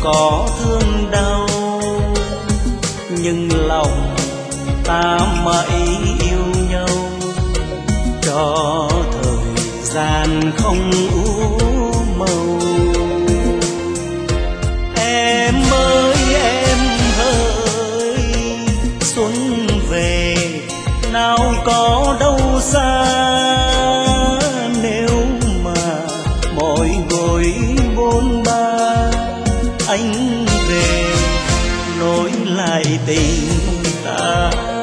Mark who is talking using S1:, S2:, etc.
S1: có thương đau, nhưng lòng ta mãi yêu nhau, cho thời gian không u màu. Em ơi em hỡi, xuân về nào có đâu xa, nếu mà mỗi gối bôn ba anh về nối lại tình ta.